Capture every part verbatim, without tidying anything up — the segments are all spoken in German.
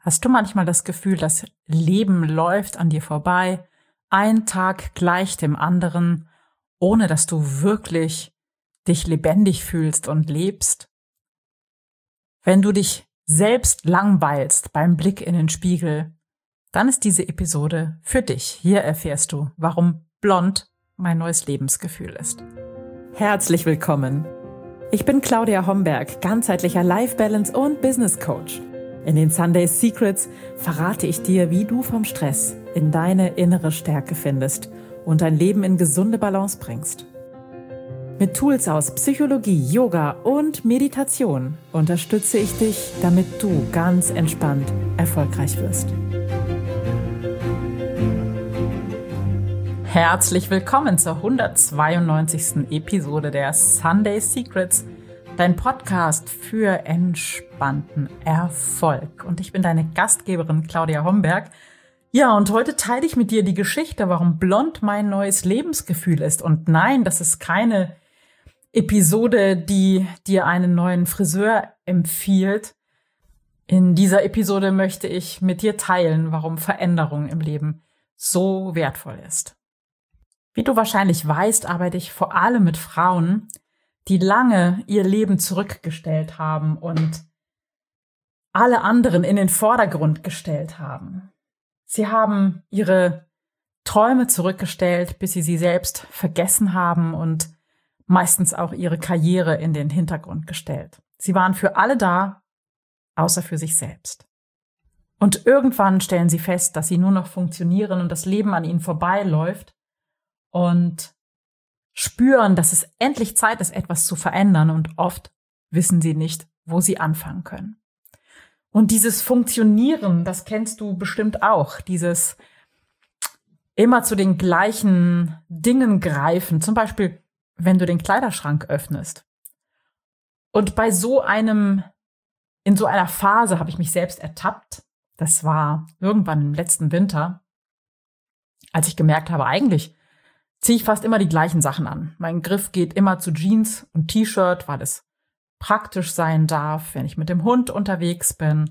Hast du manchmal das Gefühl, das Leben läuft an dir vorbei, ein Tag gleich dem anderen, ohne dass du wirklich dich lebendig fühlst und lebst? Wenn du dich selbst langweilst beim Blick in den Spiegel, dann ist diese Episode für dich. Hier erfährst du, warum blond mein neues Lebensgefühl ist. Herzlich willkommen. Ich bin Claudia Homberg, ganzheitlicher Life Balance und Business Coach. In den Sunday Secrets verrate ich dir, wie du vom Stress in deine innere Stärke findest und dein Leben in gesunde Balance bringst. Mit Tools aus Psychologie, Yoga und Meditation unterstütze ich dich, damit du ganz entspannt erfolgreich wirst. Herzlich willkommen zur hundertzweiundneunzigsten Episode der Sunday Secrets, dein Podcast für entspannten Erfolg. Und ich bin deine Gastgeberin Claudia Homberg. Ja, und heute teile ich mit dir die Geschichte, warum blond mein neues Lebensgefühl ist. Und nein, das ist keine Episode, die dir einen neuen Friseur empfiehlt. In dieser Episode möchte ich mit dir teilen, warum Veränderung im Leben so wertvoll ist. Wie du wahrscheinlich weißt, arbeite ich vor allem mit Frauen, die lange ihr Leben zurückgestellt haben und alle anderen in den Vordergrund gestellt haben. Sie haben ihre Träume zurückgestellt, bis sie sie selbst vergessen haben und meistens auch ihre Karriere in den Hintergrund gestellt. Sie waren für alle da, außer für sich selbst. Und irgendwann stellen sie fest, dass sie nur noch funktionieren und das Leben an ihnen vorbeiläuft und spüren, dass es endlich Zeit ist, etwas zu verändern, und oft wissen sie nicht, wo sie anfangen können. Und dieses Funktionieren, das kennst du bestimmt auch, dieses immer zu den gleichen Dingen greifen, zum Beispiel, wenn du den Kleiderschrank öffnest. Und bei so einem, in so einer Phase habe ich mich selbst ertappt. Das war irgendwann im letzten Winter, als ich gemerkt habe, eigentlich ziehe ich fast immer die gleichen Sachen an. Mein Griff geht immer zu Jeans und T-Shirt, weil es praktisch sein darf, wenn ich mit dem Hund unterwegs bin.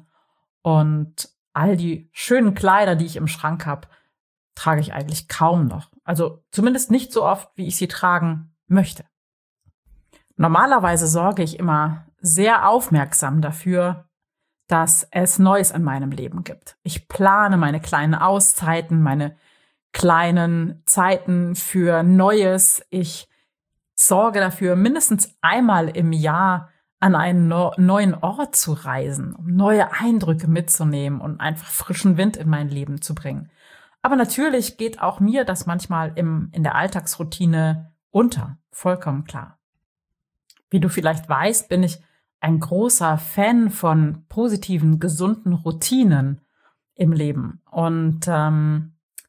Und all die schönen Kleider, die ich im Schrank habe, trage ich eigentlich kaum noch. Also zumindest nicht so oft, wie ich sie tragen möchte. Normalerweise sorge ich immer sehr aufmerksam dafür, dass es Neues in meinem Leben gibt. Ich plane meine kleinen Auszeiten, meine kleinen Zeiten für Neues. Ich sorge dafür, mindestens einmal im Jahr an einen no- neuen Ort zu reisen, um neue Eindrücke mitzunehmen und einfach frischen Wind in mein Leben zu bringen. Aber natürlich geht auch mir das manchmal im, in der Alltagsroutine unter, vollkommen klar. Wie du vielleicht weißt, bin ich ein großer Fan von positiven, gesunden Routinen im Leben. Und ähm,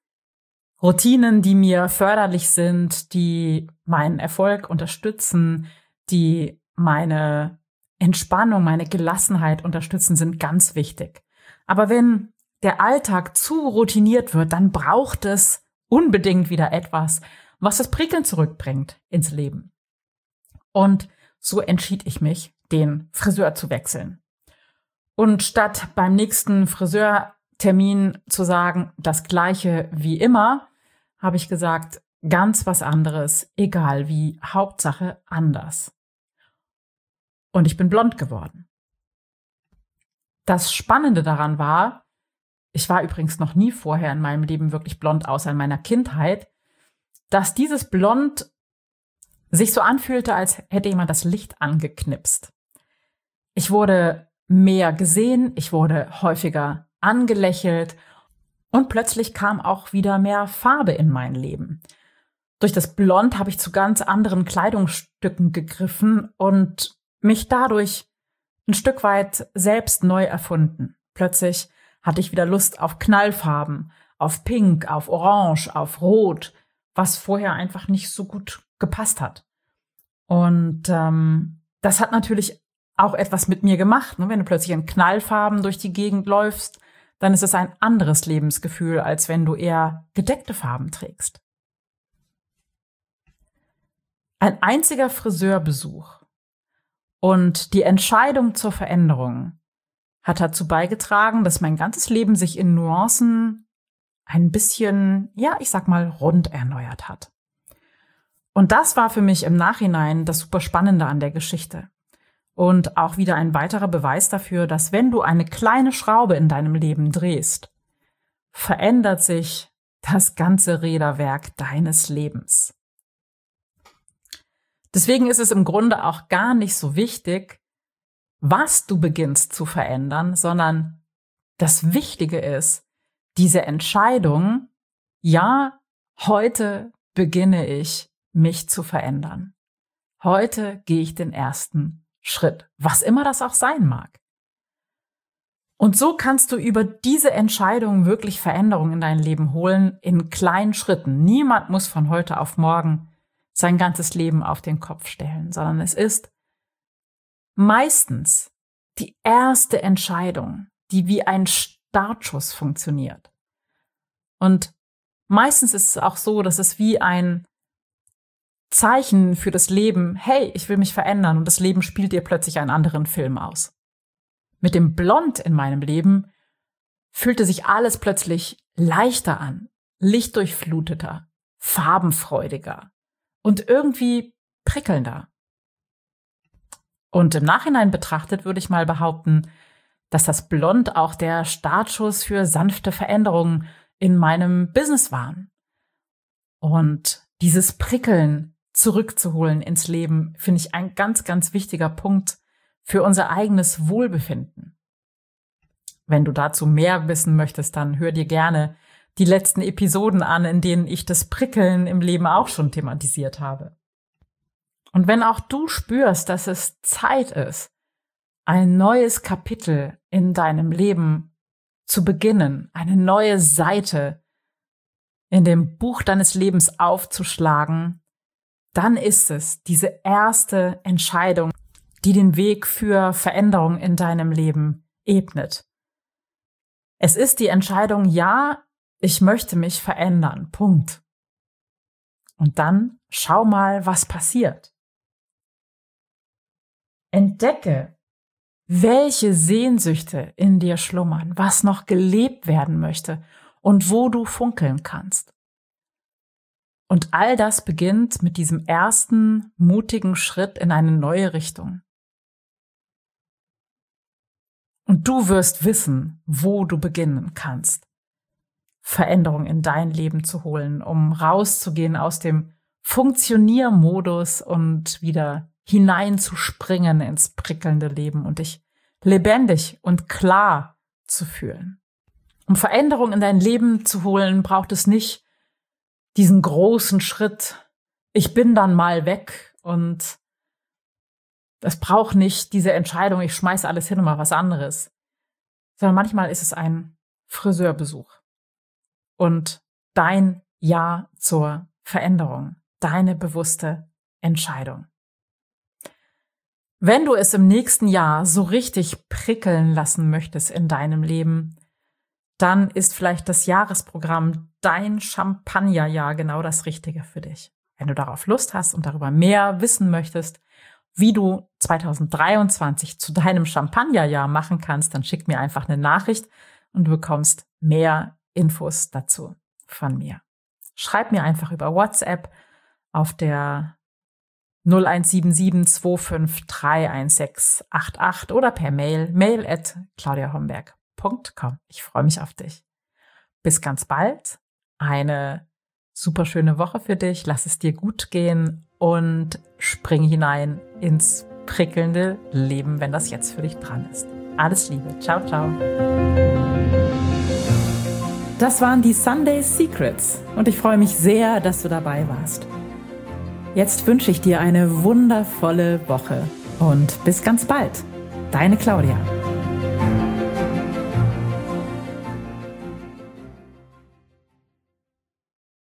Routinen, die mir förderlich sind, die meinen Erfolg unterstützen, die meine Entspannung, meine Gelassenheit unterstützen, sind ganz wichtig. Aber wenn der Alltag zu routiniert wird, dann braucht es unbedingt wieder etwas, was das Prickeln zurückbringt ins Leben. Und so entschied ich mich, den Friseur zu wechseln. Und statt beim nächsten Friseurtermin zu sagen, das Gleiche wie immer, habe ich gesagt, ganz was anderes, egal wie, Hauptsache anders. Und ich bin blond geworden. Das Spannende daran war, ich war übrigens noch nie vorher in meinem Leben wirklich blond, außer in meiner Kindheit, dass dieses Blond sich so anfühlte, als hätte jemand das Licht angeknipst. Ich wurde mehr gesehen, ich wurde häufiger angelächelt und plötzlich kam auch wieder mehr Farbe in mein Leben. Durch das Blond habe ich zu ganz anderen Kleidungsstücken gegriffen und mich dadurch ein Stück weit selbst neu erfunden. Plötzlich hatte ich wieder Lust auf Knallfarben, auf Pink, auf Orange, auf Rot, was vorher einfach nicht so gut gepasst hat. Und ähm, das hat natürlich auch etwas mit mir gemacht. Ne? Wenn du plötzlich in Knallfarben durch die Gegend läufst, dann ist es ein anderes Lebensgefühl, als wenn du eher gedeckte Farben trägst. Ein einziger Friseurbesuch und die Entscheidung zur Veränderung hat dazu beigetragen, dass mein ganzes Leben sich in Nuancen ein bisschen, ja, ich sag mal, rund erneuert hat. Und das war für mich im Nachhinein das super Spannende an der Geschichte. Und auch wieder ein weiterer Beweis dafür, dass wenn du eine kleine Schraube in deinem Leben drehst, verändert sich das ganze Räderwerk deines Lebens. Deswegen ist es im Grunde auch gar nicht so wichtig, was du beginnst zu verändern, sondern das Wichtige ist, diese Entscheidung, ja, heute beginne ich, mich zu verändern. Heute gehe ich den ersten Schritt, was immer das auch sein mag. Und so kannst du über diese Entscheidung wirklich Veränderungen in dein Leben holen, in kleinen Schritten. Niemand muss von heute auf morgen sein ganzes Leben auf den Kopf stellen, sondern es ist meistens die erste Entscheidung, die wie ein Startschuss funktioniert. Und meistens ist es auch so, dass es wie ein Zeichen für das Leben, hey, ich will mich verändern, und das Leben spielt dir plötzlich einen anderen Film aus. Mit dem Blond in meinem Leben fühlte sich alles plötzlich leichter an, lichtdurchfluteter, farbenfreudiger und irgendwie prickelnder. Und im Nachhinein betrachtet würde ich mal behaupten, dass das Blond auch der Startschuss für sanfte Veränderungen in meinem Business war. Und dieses Prickeln zurückzuholen ins Leben, finde ich ein ganz, ganz wichtiger Punkt für unser eigenes Wohlbefinden. Wenn du dazu mehr wissen möchtest, dann hör dir gerne die letzten Episoden an, in denen ich das Prickeln im Leben auch schon thematisiert habe. Und wenn auch du spürst, dass es Zeit ist, ein neues Kapitel in deinem Leben zu beginnen, eine neue Seite in dem Buch deines Lebens aufzuschlagen, dann ist es diese erste Entscheidung, die den Weg für Veränderung in deinem Leben ebnet. Es ist die Entscheidung, ja, ich möchte mich verändern, Punkt. Und dann schau mal, was passiert. Entdecke, welche Sehnsüchte in dir schlummern, was noch gelebt werden möchte und wo du funkeln kannst. Und all das beginnt mit diesem ersten mutigen Schritt in eine neue Richtung. Und du wirst wissen, wo du beginnen kannst, Veränderung in dein Leben zu holen, um rauszugehen aus dem Funktioniermodus und wieder hineinzuspringen ins prickelnde Leben und dich lebendig und klar zu fühlen. Um Veränderung in dein Leben zu holen, braucht es nicht diesen großen Schritt, ich bin dann mal weg, und es braucht nicht diese Entscheidung, ich schmeiß alles hin und mach was anderes, sondern manchmal ist es ein Friseurbesuch und dein Ja zur Veränderung, deine bewusste Entscheidung. Wenn du es im nächsten Jahr so richtig prickeln lassen möchtest in deinem Leben, dann ist vielleicht das Jahresprogramm Dein Champagnerjahr genau das Richtige für dich. Wenn du darauf Lust hast und darüber mehr wissen möchtest, wie du zwanzig dreiundzwanzig zu deinem Champagnerjahr machen kannst, dann schick mir einfach eine Nachricht und du bekommst mehr Infos dazu von mir. Schreib mir einfach über WhatsApp auf der null eins sieben sieben zwei fünf drei eins sechs acht acht oder per Mail, mail at claudia homberg punkt com. Ich freue mich auf dich. Bis ganz bald. Eine super schöne Woche für dich. Lass es dir gut gehen und spring hinein ins prickelnde Leben, wenn das jetzt für dich dran ist. Alles Liebe. Ciao, ciao. Das waren die Sunday Secrets und ich freue mich sehr, dass du dabei warst. Jetzt wünsche ich dir eine wundervolle Woche und bis ganz bald. Deine Claudia.